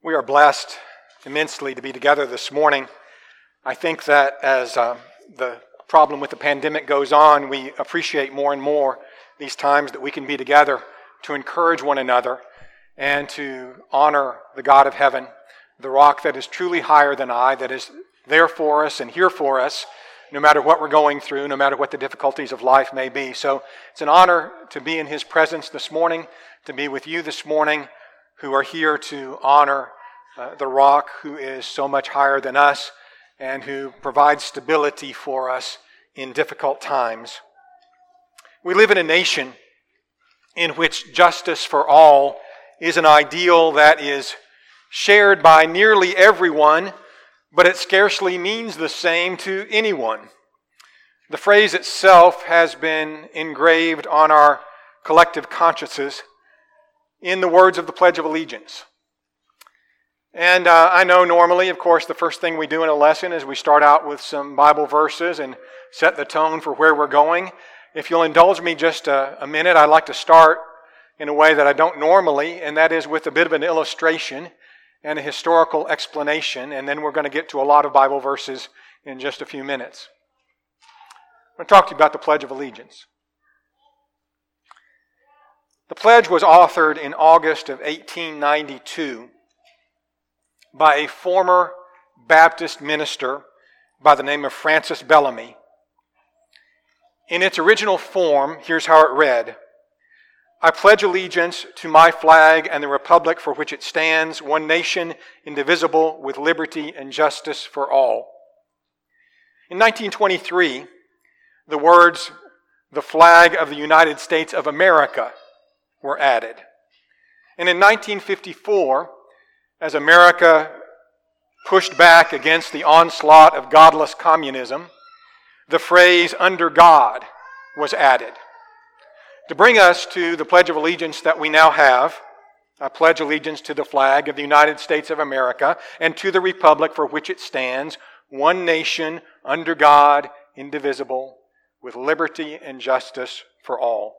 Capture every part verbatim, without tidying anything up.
We are blessed immensely to be together this morning. I think that as uh, the problem with the pandemic goes on, we appreciate more and more these times that we can be together to encourage one another and to honor the God of heaven, the rock that is truly higher than I, that is there for us and here for us, no matter what we're going through, no matter what the difficulties of life may be. So it's an honor to be in His presence this morning, to be with you this morning, who are here to honor uh, the rock who is so much higher than us and who provides stability for us in difficult times. We live in a nation in which justice for all is an ideal that is shared by nearly everyone, but it scarcely means the same to anyone. The phrase itself has been engraved on our collective consciences in the words of the Pledge of Allegiance. And uh, I know normally, of course, the first thing we do in a lesson is we start out with some Bible verses and set the tone for where we're going. If you'll indulge me just a, a minute, I'd like to start in a way that I don't normally, and that is with a bit of an illustration and a historical explanation, and then we're going to get to a lot of Bible verses in just a few minutes. I'm going to talk to you about the Pledge of Allegiance. The pledge was authored in August of eighteen ninety-two by a former Baptist minister by the name of Francis Bellamy. In its original form, here's how it read: I pledge allegiance to my flag and the republic for which it stands, one nation, indivisible, with liberty and justice for all. In nineteen twenty-three, the words, the flag of the United States of America, were added. And in nineteen fifty-four, as America pushed back against the onslaught of godless communism, the phrase, under God, was added. To bring us to the Pledge of Allegiance that we now have, I pledge allegiance to the flag of the United States of America and to the republic for which it stands, one nation, under God, indivisible, with liberty and justice for all.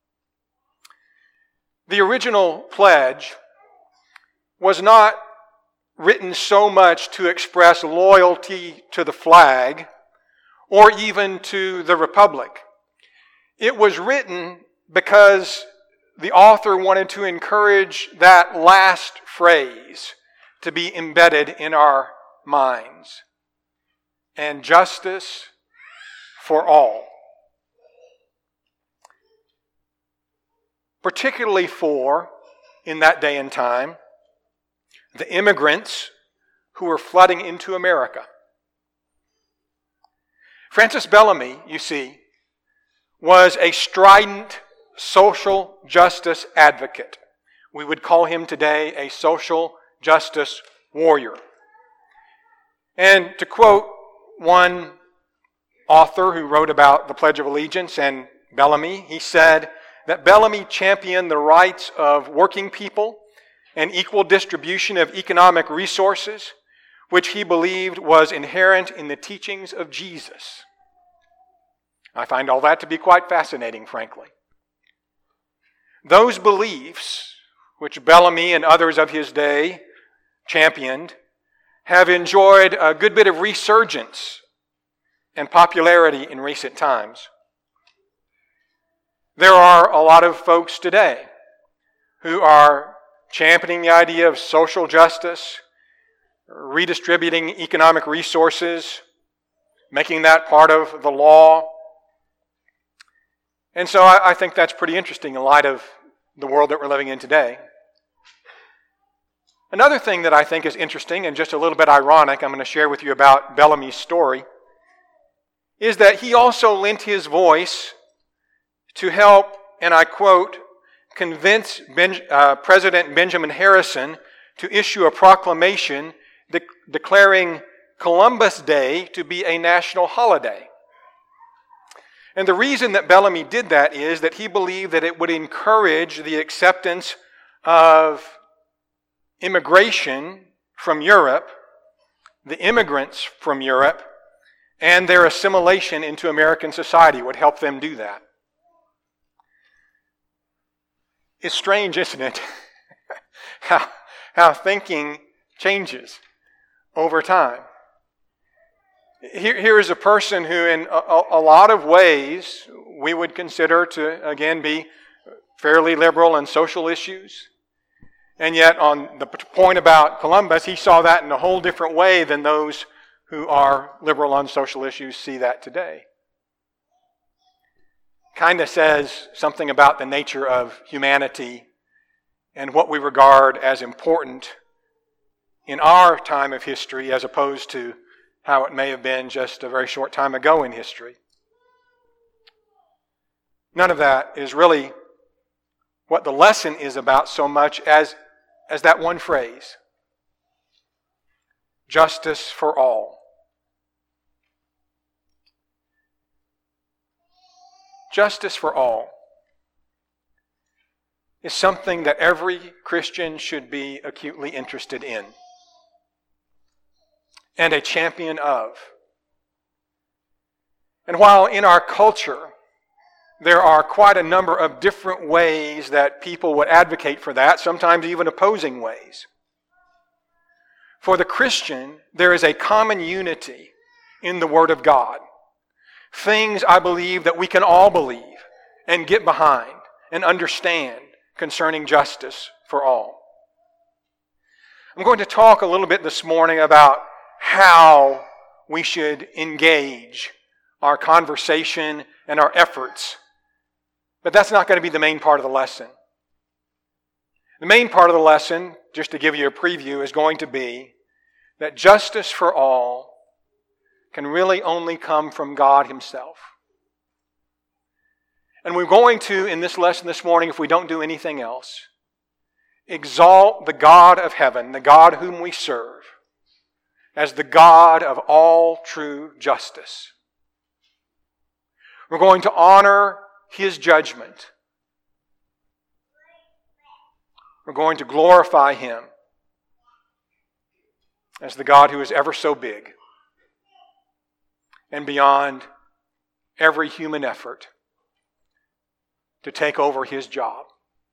The original pledge was not written so much to express loyalty to the flag or even to the republic. It was written because the author wanted to encourage that last phrase to be embedded in our minds. And justice for all. Particularly for, in that day and time, the immigrants who were flooding into America. Francis Bellamy, you see, was a strident social justice advocate. We would call him today a social justice warrior. And to quote one author who wrote about the Pledge of Allegiance and Bellamy, he said that Bellamy championed the rights of working people and equal distribution of economic resources, which he believed was inherent in the teachings of Jesus. I find all that to be quite fascinating, frankly. Those beliefs, which Bellamy and others of his day championed, have enjoyed a good bit of resurgence and popularity in recent times. There are a lot of folks today who are championing the idea of social justice, redistributing economic resources, making that part of the law. And so I, I think that's pretty interesting in light of the world that we're living in today. Another thing that I think is interesting and just a little bit ironic, I'm going to share with you about Bellamy's story, is that he also lent his voice to help, and I quote, convince ben, uh, President Benjamin Harrison to issue a proclamation de- declaring Columbus Day to be a national holiday. And the reason that Bellamy did that is that he believed that it would encourage the acceptance of immigration from Europe, the immigrants from Europe, and their assimilation into American society would help them do that. It's strange, isn't it? how, how thinking changes over time. Here, here is a person who in a, a lot of ways we would consider to, again, be fairly liberal in social issues. And yet on the point about Columbus, he saw that in a whole different way than those who are liberal on social issues see that today. Kind of says something about the nature of humanity and what we regard as important in our time of history as opposed to how it may have been just a very short time ago in history. None of that is really what the lesson is about so much as, as that one phrase, justice for all. Justice for all is something that every Christian should be acutely interested in and a champion of. And while in our culture there are quite a number of different ways that people would advocate for that, sometimes even opposing ways, for the Christian there is a common unity in the Word of God. Things, I believe, that we can all believe and get behind and understand concerning justice for all. I'm going to talk a little bit this morning about how we should engage our conversation and our efforts. But that's not going to be the main part of the lesson. The main part of the lesson, just to give you a preview, is going to be that justice for all can really only come from God Himself. And we're going to, in this lesson this morning, if we don't do anything else, exalt the God of heaven, the God whom we serve, as the God of all true justice. We're going to honor His judgment. We're going to glorify Him as the God who is ever so big and beyond every human effort to take over His job.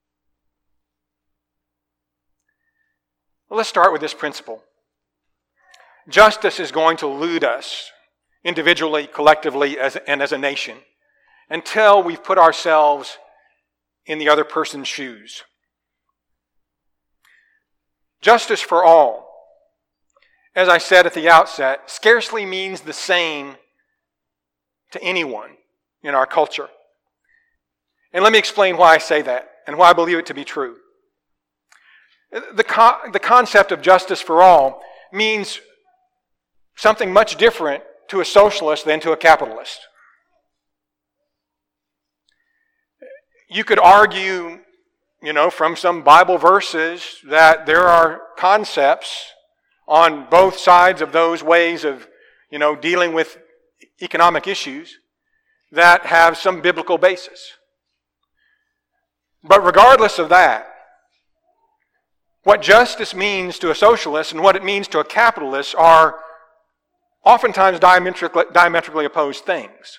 Well, let's start with this principle. Justice is going to elude us individually, collectively, as, and as a nation until we've put ourselves in the other person's shoes. Justice for all, as I said at the outset, scarcely means the same to anyone in our culture. And let me explain why I say that and why I believe it to be true. The, co- the concept of justice for all means something much different to a socialist than to a capitalist. You could argue, you know, from some Bible verses that there are concepts on both sides of those ways of, you know, dealing with economic issues that have some biblical basis. But regardless of that, what justice means to a socialist and what it means to a capitalist are oftentimes diametrically, diametrically opposed things.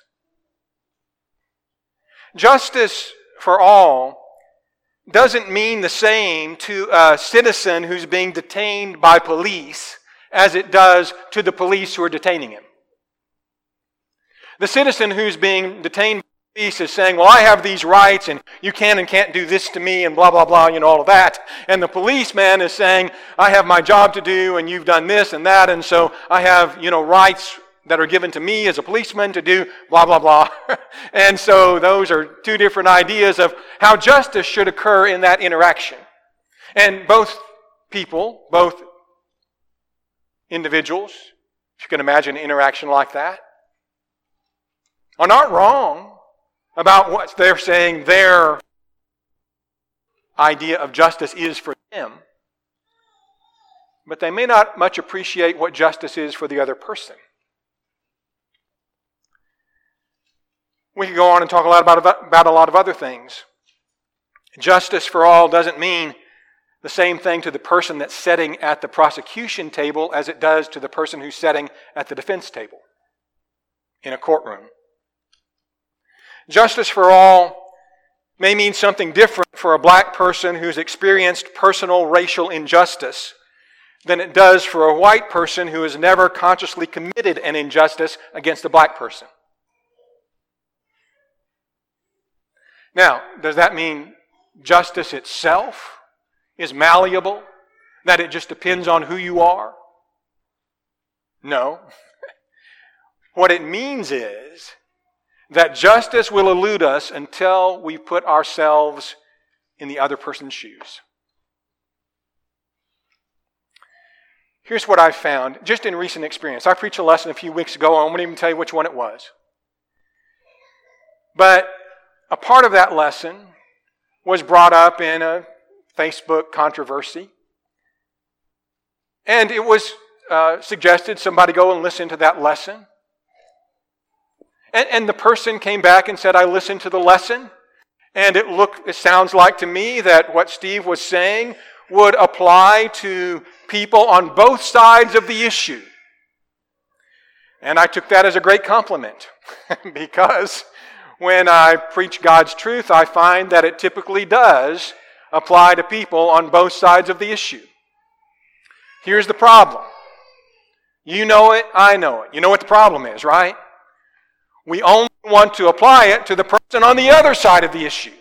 Justice for all doesn't mean the same to a citizen who's being detained by police as it does to the police who are detaining him. The citizen who's being detained by police is saying, well, I have these rights and you can and can't do this to me and blah, blah, blah, you know, all of that. And the policeman is saying, I have my job to do and you've done this and that, and so I have, you know, rights that are given to me as a policeman to do blah, blah, blah. And so those are two different ideas of how justice should occur in that interaction. And both people, both individuals, if you can imagine an interaction like that, are not wrong about what they're saying their idea of justice is for them, but they may not much appreciate what justice is for the other person. We could go on and talk a lot about, about a lot of other things. Justice for all doesn't mean the same thing to the person that's sitting at the prosecution table as it does to the person who's sitting at the defense table in a courtroom. Justice for all may mean something different for a black person who's experienced personal racial injustice than it does for a white person who has never consciously committed an injustice against a black person. Now, does that mean justice itself is malleable? That it just depends on who you are? No. What it means is that justice will elude us until we put ourselves in the other person's shoes. Here's what I've found, just in recent experience. I preached a lesson a few weeks ago, I won't even tell you which one it was. But a part of that lesson was brought up in a Facebook controversy. And it was uh, suggested somebody go and listen to that lesson. And, and the person came back and said, I listened to the lesson, and it looked, it sounds like to me that what Steve was saying would apply to people on both sides of the issue. And I took that as a great compliment because when I preach God's truth, I find that it typically does apply to people on both sides of the issue. Here's the problem. You know it, I know it. You know what the problem is, right? We only want to apply it to the person on the other side of the issue.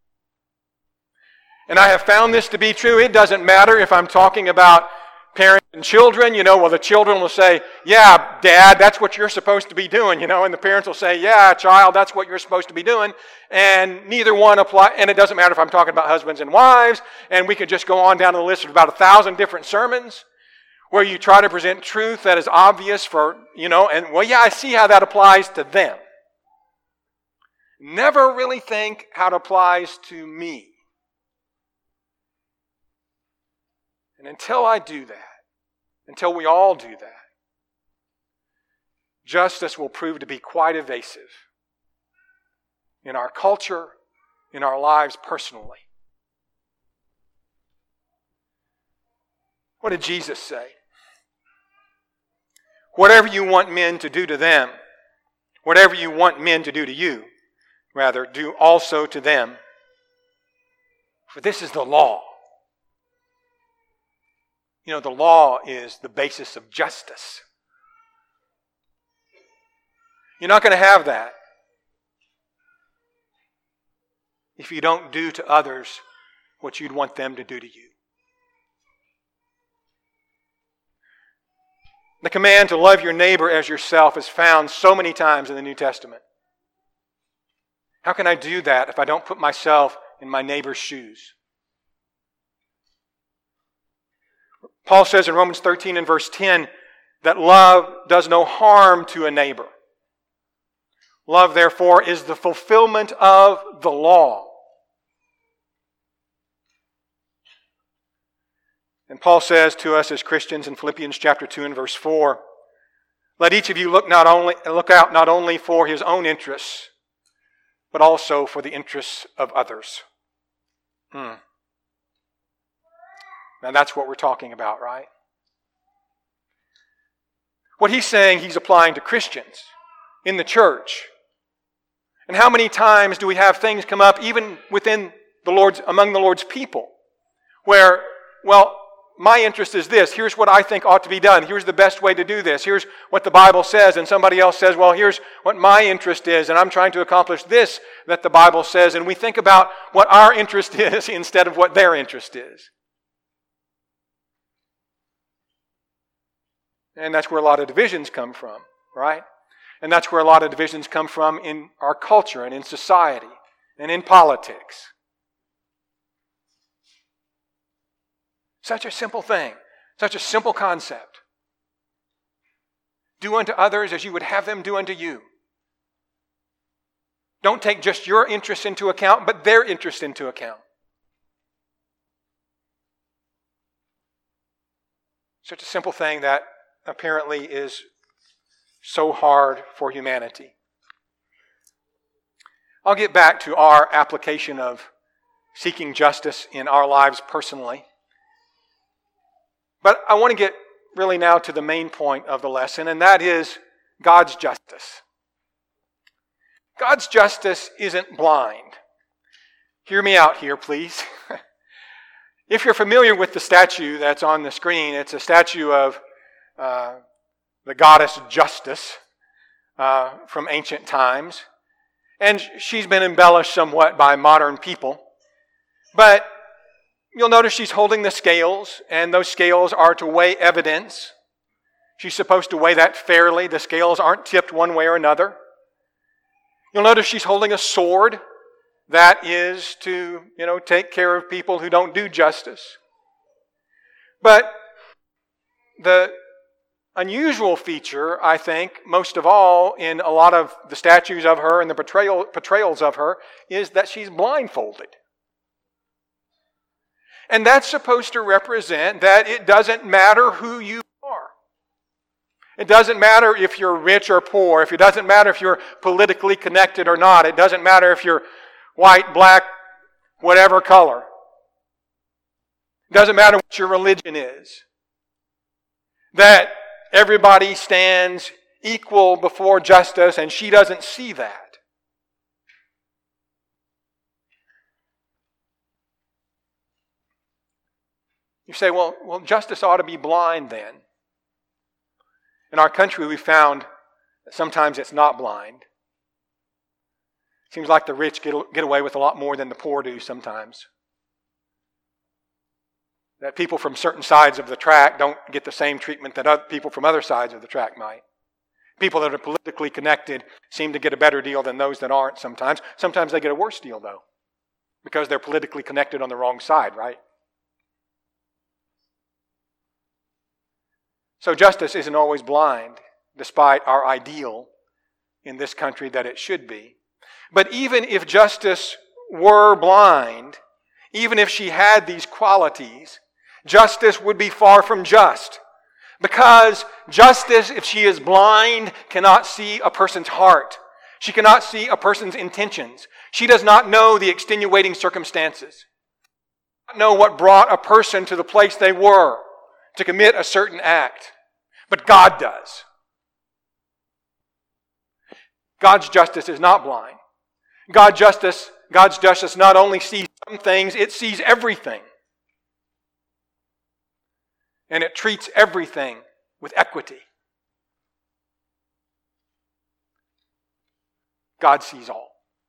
And I have found this to be true. It doesn't matter if I'm talking about parents and children. You know, well, the children will say, yeah, Dad, that's what you're supposed to be doing. You know, and the parents will say, yeah, child, that's what you're supposed to be doing. And neither one apply. And it doesn't matter if I'm talking about husbands and wives. And we could just go on down the list of about a thousand different sermons where you try to present truth that is obvious for, you know, and well, yeah, I see how that applies to them. Never really think how it applies to me. And until I do that, until we all do that, justice will prove to be quite evasive in our culture, in our lives personally. What did Jesus say? Whatever you want men to do to them, whatever you want men to do to you, rather, do also to them. For this is the law. You know, the law is the basis of justice. You're not going to have that if you don't do to others what you'd want them to do to you. The command to love your neighbor as yourself is found so many times in the New Testament. How can I do that if I don't put myself in my neighbor's shoes? Paul says in Romans thirteen and verse ten that love does no harm to a neighbor. Love, therefore, is the fulfillment of the law. And Paul says to us as Christians in Philippians chapter two and verse four, let each of you look not only look out not only for his own interests, but also for the interests of others. Hmm. Now that's what we're talking about, right? What he's saying, he's applying to Christians in the church. And how many times do we have things come up, even within the Lord's, among the Lord's people, where, well, my interest is this. Here's what I think ought to be done. Here's the best way to do this. Here's what the Bible says. And somebody else says, well, here's what my interest is. And I'm trying to accomplish this that the Bible says. And we think about what our interest is instead of what their interest is. And that's where a lot of divisions come from, right? And that's where a lot of divisions come from in our culture and in society and in politics. Such a simple thing, such a simple concept. Do unto others as you would have them do unto you. Don't take just your interest into account, but their interest into account. Such a simple thing that apparently is so hard for humanity. I'll get back to our application of seeking justice in our lives personally. But I want to get really now to the main point of the lesson, and that is God's justice. God's justice isn't blind. Hear me out here, please. If you're familiar with the statue that's on the screen, it's a statue of uh, the goddess Justice uh, from ancient times. And she's been embellished somewhat by modern people. But you'll notice she's holding the scales, and those scales are to weigh evidence. She's supposed to weigh that fairly. The scales aren't tipped one way or another. You'll notice she's holding a sword. That is to, you know, take care of people who don't do justice. But the unusual feature, I think, most of all in a lot of the statues of her and the portrayal, portrayals of her, is that she's blindfolded. And that's supposed to represent that it doesn't matter who you are. It doesn't matter if you're rich or poor. If it doesn't matter if you're politically connected or not. It doesn't matter if you're white, black, whatever color. It doesn't matter what your religion is. That everybody stands equal before justice, and she doesn't see that. You say, well, well, justice ought to be blind then. In our country, we found that sometimes it's not blind. It seems like the rich get, get away with a lot more than the poor do sometimes. That people from certain sides of the track don't get the same treatment that other people from other sides of the track might. People that are politically connected seem to get a better deal than those that aren't sometimes. Sometimes they get a worse deal, though, because they're politically connected on the wrong side, right? So justice isn't always blind, despite our ideal in this country that it should be. But even if justice were blind, even if she had these qualities, justice would be far from just. Because justice, if she is blind, cannot see a person's heart. She cannot see a person's intentions. She does not know the extenuating circumstances. She does not know what brought a person to the place they were to commit a certain act. But God does. God's justice is not blind. God justice, God's justice not only sees some things, it sees everything. And it treats everything with equity. God sees all.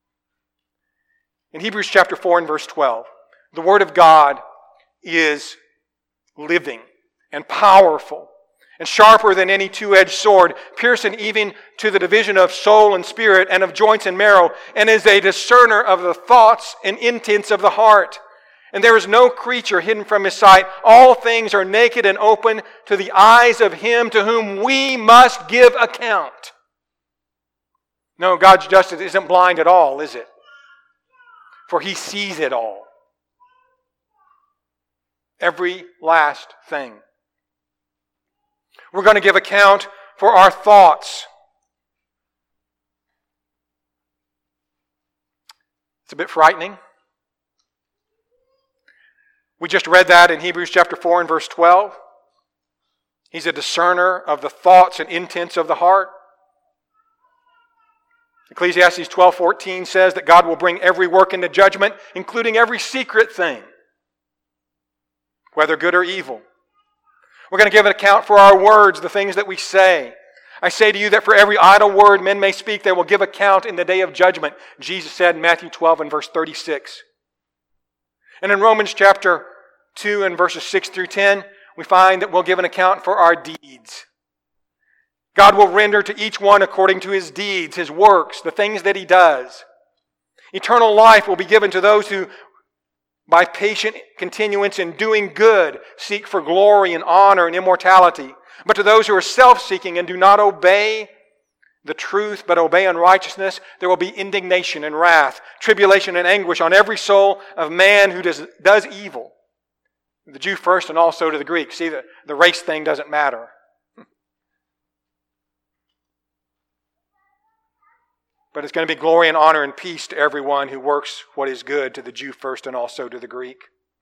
In Hebrews chapter four and verse twelve, the Word of God is living and powerful and sharper than any two-edged sword, piercing even to the division of soul and spirit and of joints and marrow, and is a discerner of the thoughts and intents of the heart. And there is no creature hidden from His sight. All things are naked and open to the eyes of Him to whom we must give account. No, God's justice isn't blind at all, is it? For He sees it all. Every last thing. We're going to give account for our thoughts. It's a bit frightening. We just read that in Hebrews chapter four and verse twelve. He's a discerner of the thoughts and intents of the heart. Ecclesiastes twelve fourteen says that God will bring every work into judgment, including every secret thing, whether good or evil. We're going to give an account for our words, the things that we say. I say to you that for every idle word men may speak, they will give account in the day of judgment. Jesus said in Matthew twelve and verse thirty-six. And in Romans chapter two and verses six through ten, we find that we'll give an account for our deeds. God will render to each one according to his deeds, his works, the things that he does. Eternal life will be given to those who, by patient continuance in doing good, seek for glory and honor and immortality. But to those who are self-seeking and do not obey the truth, but obey unrighteousness, there will be indignation and wrath, tribulation and anguish on every soul of man who does, does evil. The Jew first and also to the Greek. See, the, the race thing doesn't matter. But it's going to be glory and honor and peace to everyone who works what is good, to the Jew first and also to the Greek.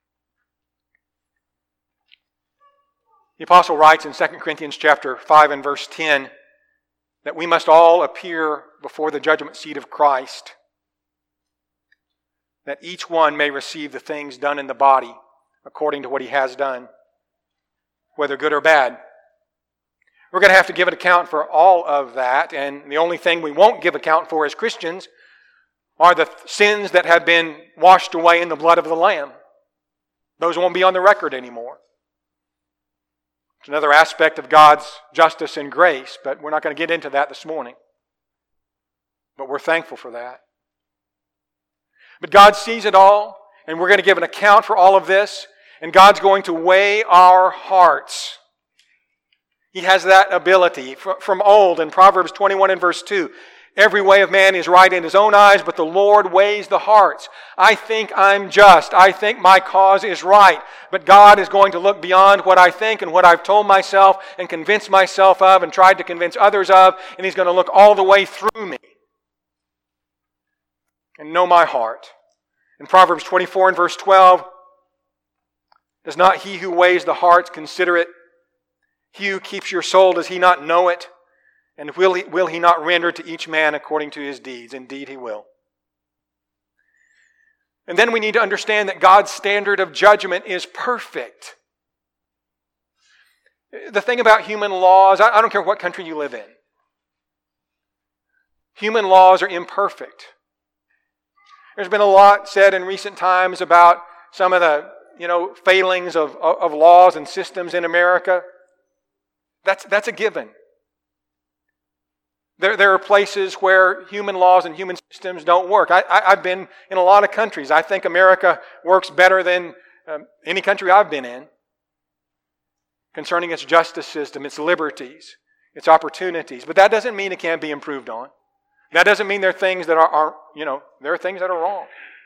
The apostle writes in Second Corinthians chapter five and verse ten that we must all appear before the judgment seat of Christ, that each one may receive the things done in the body according to what he has done, whether good or bad. We're going to have to give an account for all of that, and the only thing we won't give account for as Christians are the sins that have been washed away in the blood of the Lamb. Those won't be on the record anymore. It's another aspect of God's justice and grace, but we're not going to get into that this morning. But we're thankful for that. But God sees it all, and we're going to give an account for all of this, and God's going to weigh our hearts. He has that ability. From old, in Proverbs twenty-one and verse two, every way of man is right in his own eyes, but the Lord weighs the hearts. I think I'm just. I think my cause is right. But God is going to look beyond what I think and what I've told myself and convinced myself of and tried to convince others of, and He's going to look all the way through me and know my heart. In Proverbs twenty-four and verse twelve, does not he who weighs the hearts consider it? He who keeps your soul, does he not know it? And will he, will he not render to each man according to his deeds? Indeed he will. And then we need to understand that God's standard of judgment is perfect. The thing about human laws, I, I don't care what country you live in. Human laws are imperfect. There's been a lot said in recent times about some of the, you know, failings of, of laws and systems in America. That's, that's a given. There, there are places where human laws and human systems don't work. I, I, I've been in a lot of countries. I think America works better than um, any country I've been in concerning its justice system, its liberties, its opportunities. But that doesn't mean it can't be improved on. That doesn't mean there are things that are, are you know, there are things that are wrong.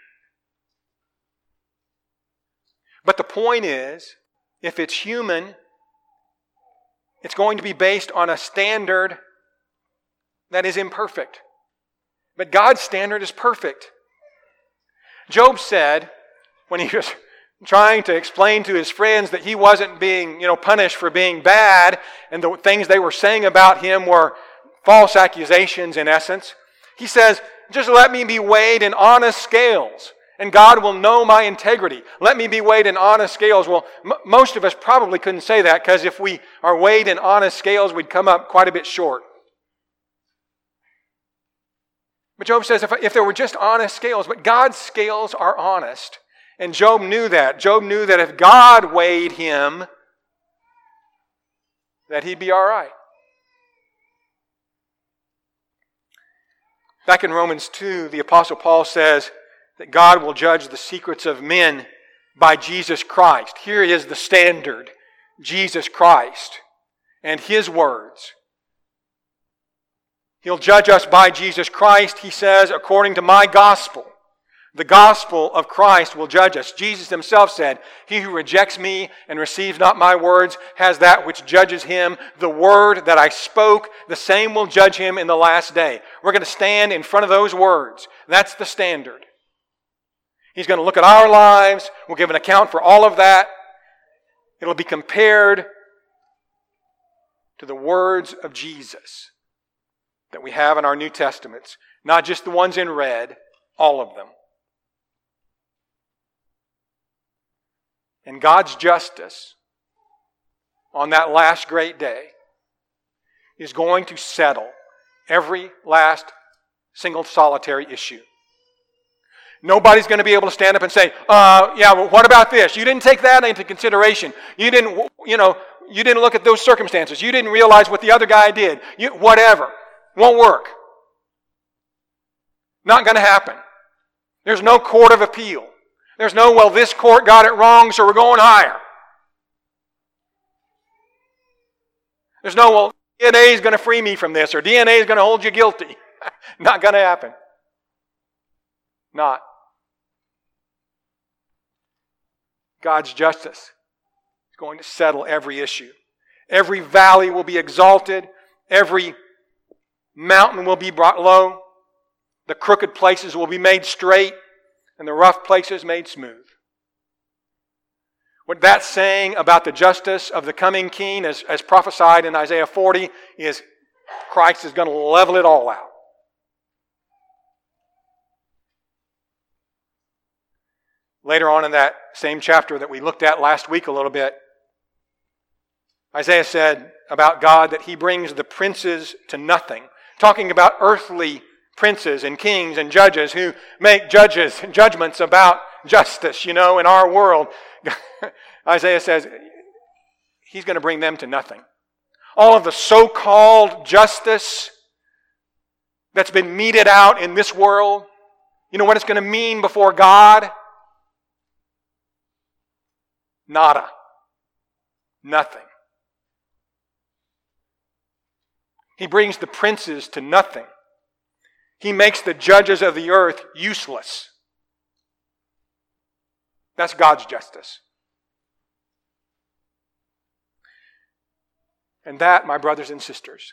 But the point is, if it's human, it's going to be based on a standard that is imperfect. But God's standard is perfect. Job said, when he was trying to explain to his friends that he wasn't being, you know, punished for being bad, and the things they were saying about him were false accusations in essence, he says, just let me be weighed in honest scales, and God will know my integrity. Let me be weighed in honest scales. Well, m- most of us probably couldn't say that, because if we are weighed in honest scales, we'd come up quite a bit short. But Job says if, if there were just honest scales, but God's scales are honest. And Job knew that. Job knew that if God weighed him, that he'd be all right. Back in Romans two, the Apostle Paul says that God will judge the secrets of men by Jesus Christ. Here is the standard, Jesus Christ and His words. He'll judge us by Jesus Christ, he says, according to my gospel. The gospel of Christ will judge us. Jesus Himself said, he who rejects me and receives not my words has that which judges him. The word that I spoke, the same will judge him in the last day. We're going to stand in front of those words. That's the standard. He's going to look at our lives. We'll give an account for all of that. It'll be compared to the words of Jesus that we have in our New Testaments. Not just the ones in red, all of them. And God's justice on that last great day is going to settle every last single solitary issue. Nobody's going to be able to stand up and say, uh, yeah, well, what about this? You didn't take that into consideration. You didn't, you know, you didn't look at those circumstances. You didn't realize what the other guy did. You, whatever. Won't work. Not going to happen. There's no court of appeal. There's no, well, this court got it wrong, so we're going higher. There's no, well, D N A is going to free me from this, or D N A is going to hold you guilty. Not going to happen. Not. God's justice is going to settle every issue. Every valley will be exalted. Every mountain will be brought low. The crooked places will be made straight, and the rough places made smooth. What that's saying about the justice of the coming king, as, as prophesied in Isaiah forty, is Christ is going to level it all out. Later on in that same chapter that we looked at last week a little bit, Isaiah said about God that He brings the princes to nothing, talking about earthly princes and kings and judges who make judges judgments about justice, you know, in our world. Isaiah says He's going to bring them to nothing. All of the so-called justice that's been meted out in this world, you know what it's going to mean before God? Nada. Nothing. He brings the princes to nothing. He makes the judges of the earth useless. That's God's justice. And that, my brothers and sisters,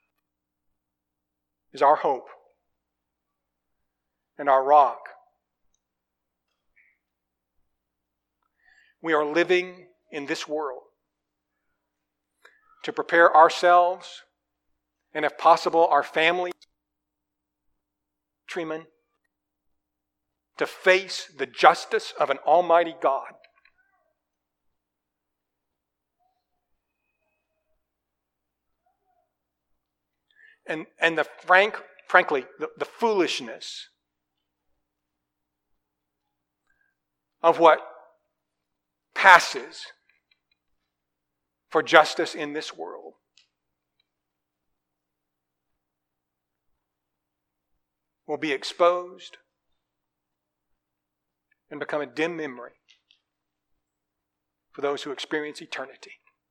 is our hope and our rock. We are living in this world to prepare ourselves and, if possible, our families, countrymen, to face the justice of an almighty God. And, and the frank, frankly, the, the foolishness of what passes for justice in this world. Will be exposed and become a dim memory for those who experience eternity.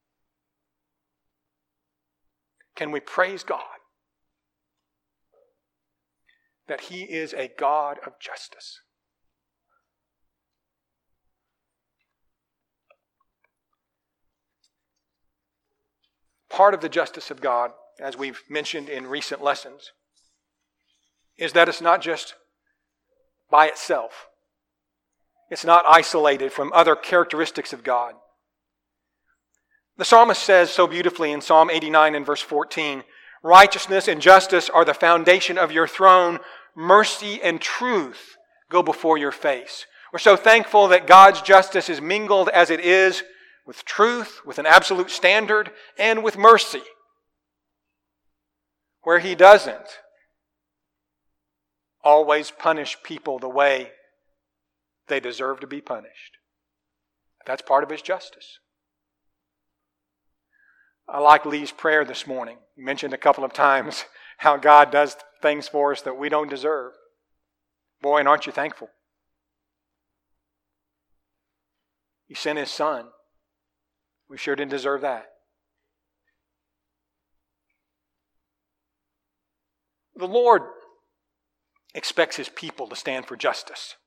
Can we praise God that He is a God of justice? Part of the justice of God, as we've mentioned in recent lessons, is that it's not just by itself. It's not isolated from other characteristics of God. The psalmist says so beautifully in Psalm eighty-nine and verse fourteen, "Righteousness and justice are the foundation of your throne. Mercy and truth go before your face." We're so thankful that God's justice is mingled as it is with truth, with an absolute standard, and with mercy. Where He doesn't always punish people the way they deserve to be punished. That's part of His justice. I like Lee's prayer this morning. He mentioned a couple of times how God does things for us that we don't deserve. Boy, and aren't you thankful? He sent His Son. We sure didn't deserve that. The Lord expects His people to stand for justice.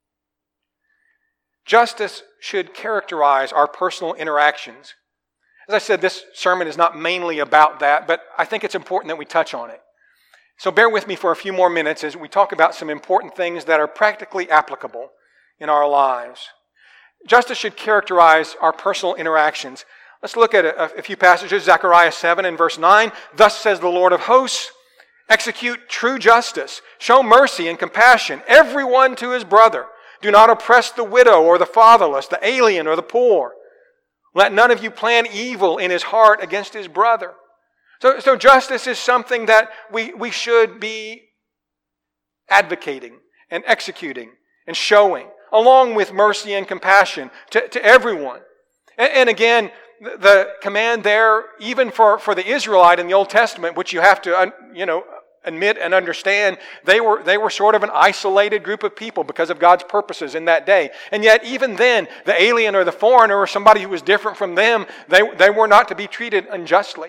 Justice should characterize our personal interactions. As I said, this sermon is not mainly about that, but I think it's important that we touch on it. So bear with me for a few more minutes as we talk about some important things that are practically applicable in our lives. Justice should characterize our personal interactions. Let's look at a, a few passages. Zechariah seven and verse nine. "Thus says the Lord of hosts, execute true justice, show mercy and compassion, everyone to his brother. Do not oppress the widow or the fatherless, the alien or the poor. Let none of you plan evil in his heart against his brother." So, so justice is something that we, we should be advocating and executing and showing, along with mercy and compassion to, to everyone. And, and again, the, the command there, even for, for the Israelite in the Old Testament, which you have to, you know, admit and understand, they were they were sort of an isolated group of people because of God's purposes in that day. And yet even then, the alien or the foreigner or somebody who was different from them, they, they were not to be treated unjustly.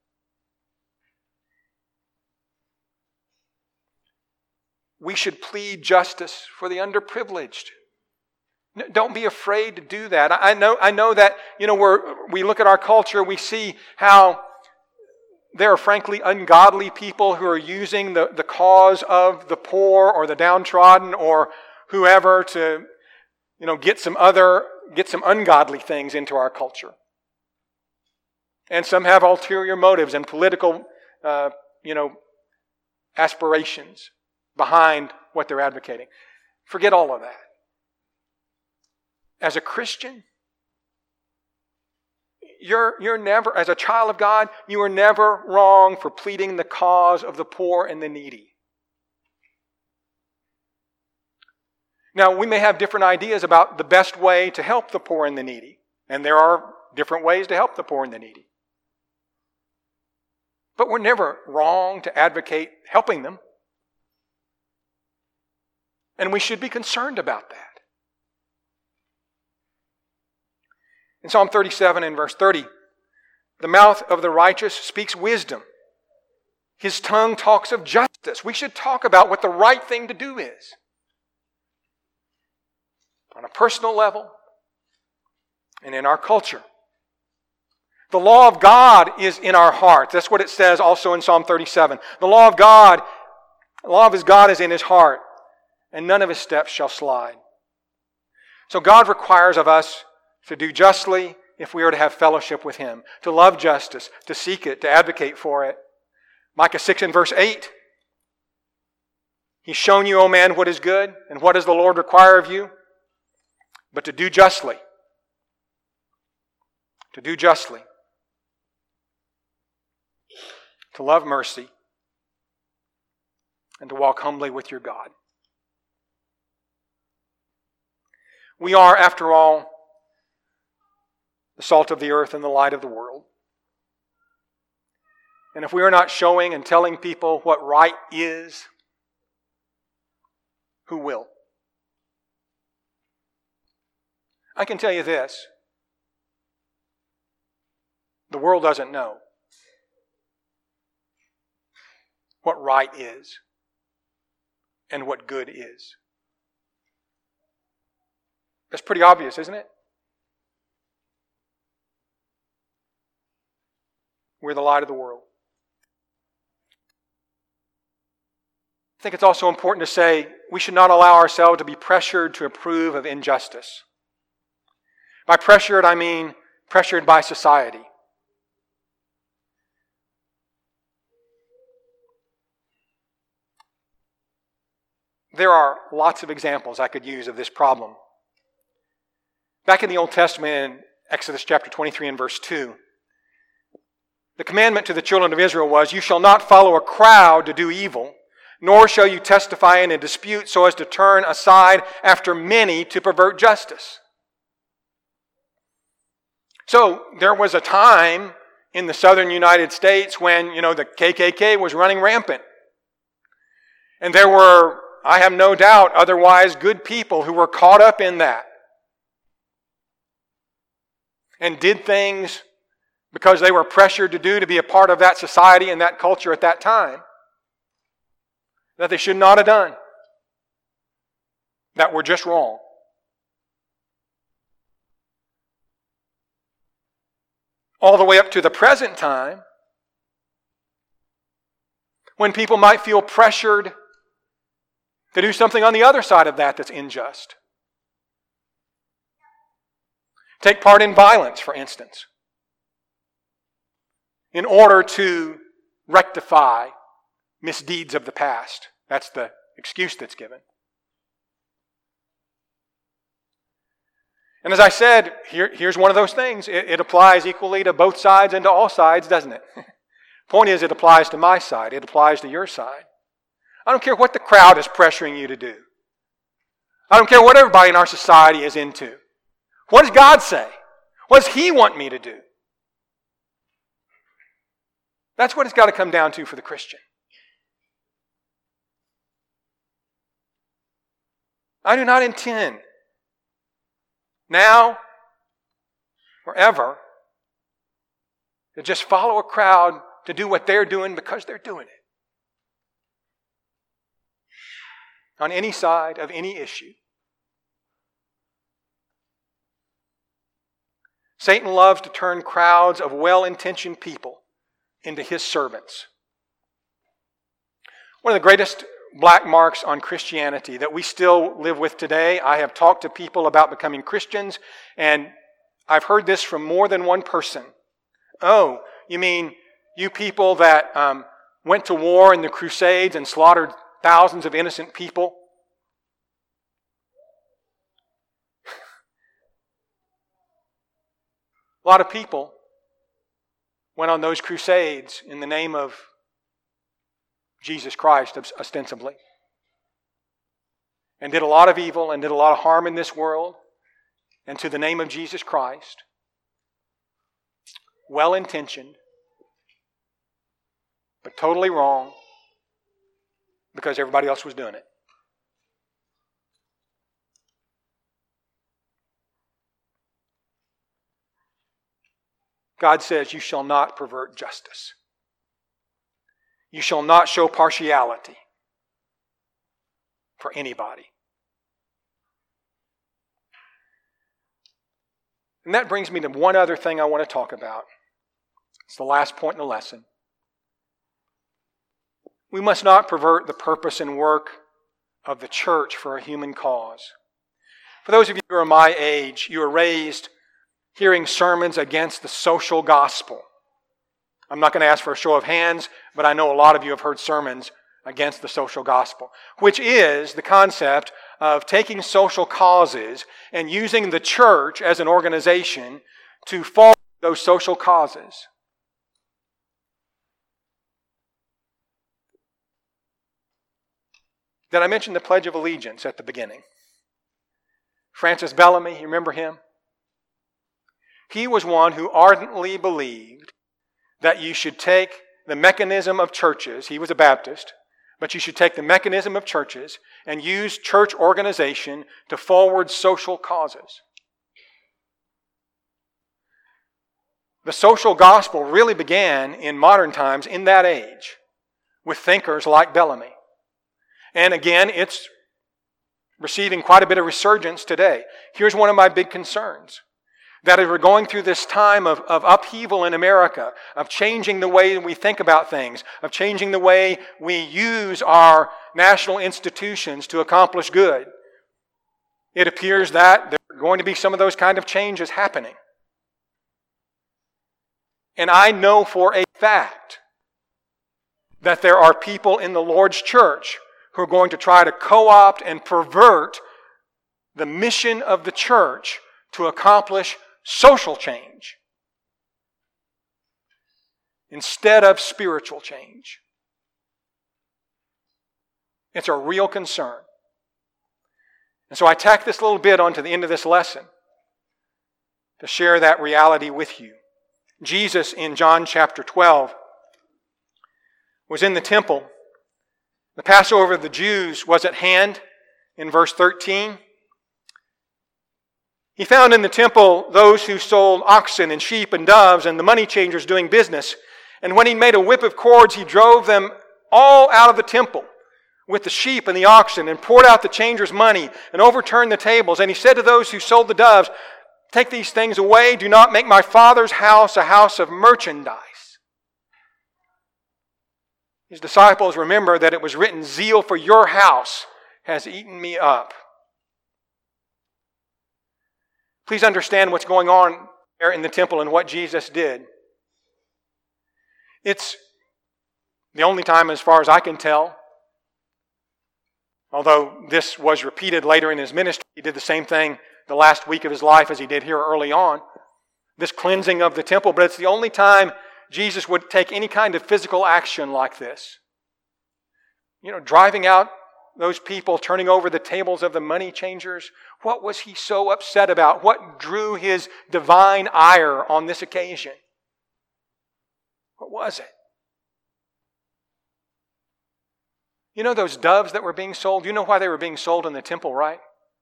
We should plead justice for the underprivileged. Don't be afraid to do that. I know I know that, you know, we're, we look at our culture, we see how there are frankly ungodly people who are using the, the cause of the poor or the downtrodden or whoever to, you know, get some other, get some ungodly things into our culture. And some have ulterior motives and political, uh, you know, aspirations behind what they're advocating. Forget all of that. as a Christian, you're, you're never, as a child of God, you are never wrong for pleading the cause of the poor and the needy. Now, we may have different ideas about the best way to help the poor and the needy, and there are different ways to help the poor and the needy. But we're never wrong to advocate helping them. And we should be concerned about that. In Psalm thirty-seven and verse thirty, the mouth of the righteous speaks wisdom. His tongue talks of justice. We should talk about what the right thing to do is. On a personal level and in our culture. The law of God is in our hearts. That's what it says also in Psalm thirty-seven. The law of God, the law of his God is in his heart, and none of his steps shall slide. So God requires of us to do justly if we are to have fellowship with him, to love justice, to seek it, to advocate for it. Micah six and verse eight. He's shown you, O man, what is good, and what does the Lord require of you? But to do justly. To do justly. To love mercy. And to walk humbly with your God. We are, after all, the salt of the earth and the light of the world. And if we are not showing and telling people what right is, who will? I can tell you this. The world doesn't know what right is and what good is. That's pretty obvious, isn't it? We're the light of the world. I think it's also important to say we should not allow ourselves to be pressured to approve of injustice. By pressured, I mean pressured by society. There are lots of examples I could use of this problem. Back in the Old Testament, in Exodus chapter twenty-three and verse two, the commandment to the children of Israel was, "You shall not follow a crowd to do evil, nor shall you testify in a dispute so as to turn aside after many to pervert justice." So there was a time in the southern United States when, you know, the K K K was running rampant. And there were, I have no doubt, otherwise good people who were caught up in that. And did things because they were pressured to do to be a part of that society and that culture at that time that they should not have done. That were just wrong. All the way up to the present time, when people might feel pressured to do something on the other side of that that's unjust. Take part in violence, for instance, in order to rectify misdeeds of the past. That's the excuse that's given. And as I said, here, here's one of those things. It, it applies equally to both sides and to all sides, doesn't it? Point is, it applies to my side. It applies to your side. I don't care what the crowd is pressuring you to do. I don't care what everybody in our society is into. What does God say? What does He want me to do? That's what it's got to come down to for the Christian. I do not intend now or ever to just follow a crowd to do what they're doing because they're doing it. On any side of any issue. Satan loves to turn crowds of well-intentioned people into his servants. One of the greatest black marks on Christianity that we still live with today, I have talked to people about becoming Christians, and I've heard this from more than one person. Oh, you mean you people that um, went to war in the Crusades and slaughtered thousands of innocent people? A lot of people went on those crusades in the name of Jesus Christ, ostensibly, and did a lot of evil and did a lot of harm in this world, and to the name of Jesus Christ, well-intentioned, but totally wrong because everybody else was doing it. God says, you shall not pervert justice. You shall not show partiality for anybody. And that brings me to one other thing I want to talk about. It's the last point in the lesson. We must not pervert the purpose and work of the church for a human cause. For those of you who are my age, you were raised hearing sermons against the social gospel. I'm not going to ask for a show of hands, but I know a lot of you have heard sermons against the social gospel, which is the concept of taking social causes and using the church as an organization to forward those social causes. Did I mention the Pledge of Allegiance at the beginning? Francis Bellamy, you remember him? He was one who ardently believed that you should take the mechanism of churches. He was a Baptist, but you should take the mechanism of churches and use church organization to forward social causes. The social gospel really began in modern times in that age with thinkers like Bellamy. And again, it's receiving quite a bit of resurgence today. Here's one of my big concerns. That as we're going through this time of, of upheaval in America, of changing the way we think about things, of changing the way we use our national institutions to accomplish good, it appears that there are going to be some of those kind of changes happening. And I know for a fact that there are people in the Lord's church who are going to try to co-opt and pervert the mission of the church to accomplish social change instead of spiritual change. It's a real concern. And so I tack this little bit onto the end of this lesson to share that reality with you. Jesus in John chapter twelve was in the temple. The Passover of the Jews was at hand in verse thirteen. He found in the temple those who sold oxen and sheep and doves and the money changers doing business. And when he made a whip of cords, he drove them all out of the temple with the sheep and the oxen and poured out the changers' money and overturned the tables. And he said to those who sold the doves, "Take these things away. Do not make my Father's house a house of merchandise." His disciples remember that it was written, "Zeal for your house has eaten me up." Please understand what's going on there in the temple and what Jesus did. It's the only time, as far as I can tell, although this was repeated later in his ministry, he did the same thing the last week of his life as he did here early on, this cleansing of the temple, but it's the only time Jesus would take any kind of physical action like this. You know, driving out those people, turning over the tables of the money changers. What was he so upset about? What drew his divine ire on this occasion? What was it? You know those doves that were being sold? You know why they were being sold in the temple, right?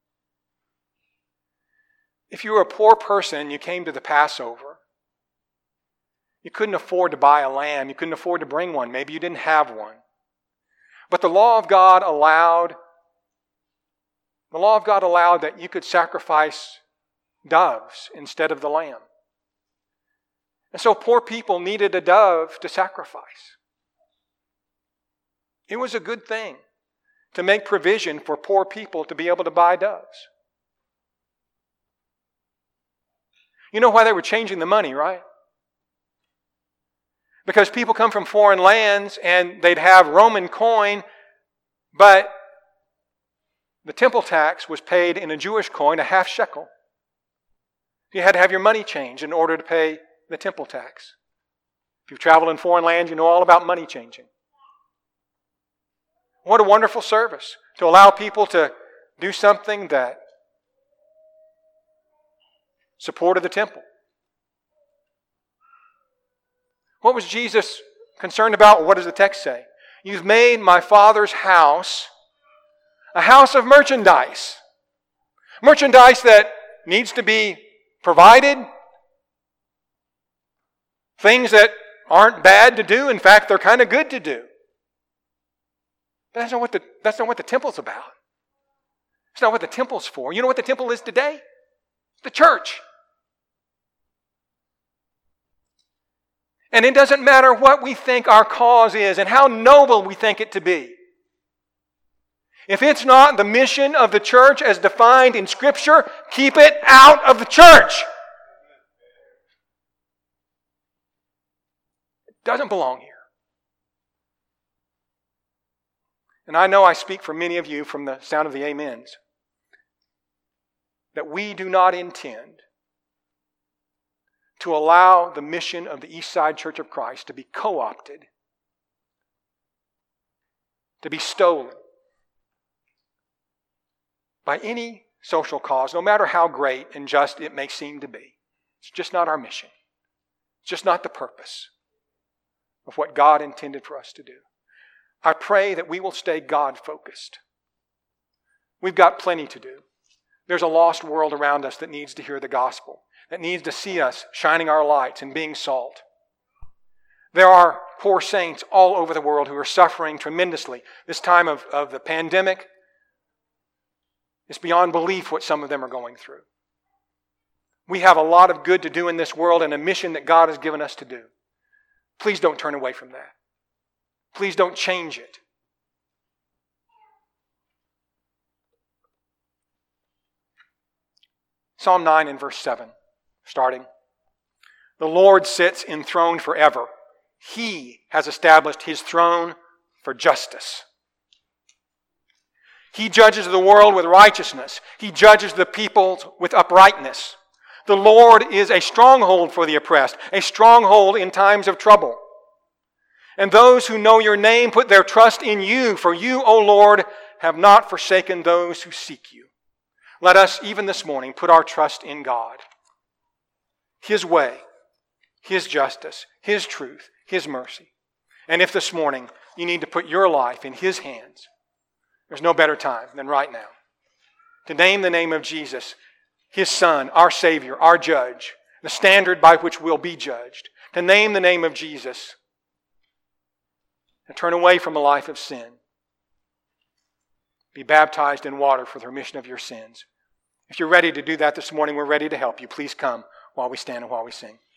If you were a poor person and you came to the Passover, you couldn't afford to buy a lamb. You couldn't afford to bring one. Maybe you didn't have one. But the law of God allowed, the law of God allowed that you could sacrifice doves instead of the lamb. And so poor people needed a dove to sacrifice. It was a good thing to make provision for poor people to be able to buy doves. You know why they were changing the money, right? Because people come from foreign lands and they'd have Roman coin, but the temple tax was paid in a Jewish coin, a half shekel. You had to have your money changed in order to pay the temple tax. If you've traveled in foreign lands, you know all about money changing. What a wonderful service to allow people to do something that supported the temple. What was Jesus concerned about? What does the text say? You've made my Father's house a house of merchandise. Merchandise that needs to be provided. Things that aren't bad to do. In fact, they're kind of good to do. But that's not what the, that's not what the temple's about. It's not what the temple's for. You know what the temple is today? The church. And it doesn't matter what we think our cause is and how noble we think it to be. If it's not the mission of the church as defined in Scripture, keep it out of the church. It doesn't belong here. And I know I speak for many of you from the sound of the amens, that we do not intend to allow the mission of the Eastside Church of Christ to be co-opted, to be stolen by any social cause, no matter how great and just it may seem to be. It's just not our mission. It's just not the purpose of what God intended for us to do. I pray that we will stay God-focused. We've got plenty to do. There's a lost world around us that needs to hear the gospel, that needs to see us shining our lights and being salt. There are poor saints all over the world who are suffering tremendously. This time of, of the pandemic, it's beyond belief what some of them are going through. We have a lot of good to do in this world and a mission that God has given us to do. Please don't turn away from that. Please don't change it. Psalm nine and verse seven, starting. The Lord sits enthroned forever. He has established His throne for justice. He judges the world with righteousness. He judges the people with uprightness. The Lord is a stronghold for the oppressed, a stronghold in times of trouble. And those who know your name put their trust in you, for you, O Lord, have not forsaken those who seek you. Let us, even this morning, put our trust in God. His way, His justice, His truth, His mercy. And if this morning you need to put your life in His hands, there's no better time than right now to name the name of Jesus, His Son, our Savior, our Judge, the standard by which we'll be judged. To name the name of Jesus and turn away from a life of sin. Be baptized in water for the remission of your sins. If you're ready to do that this morning, we're ready to help you. Please come while we stand and while we sing.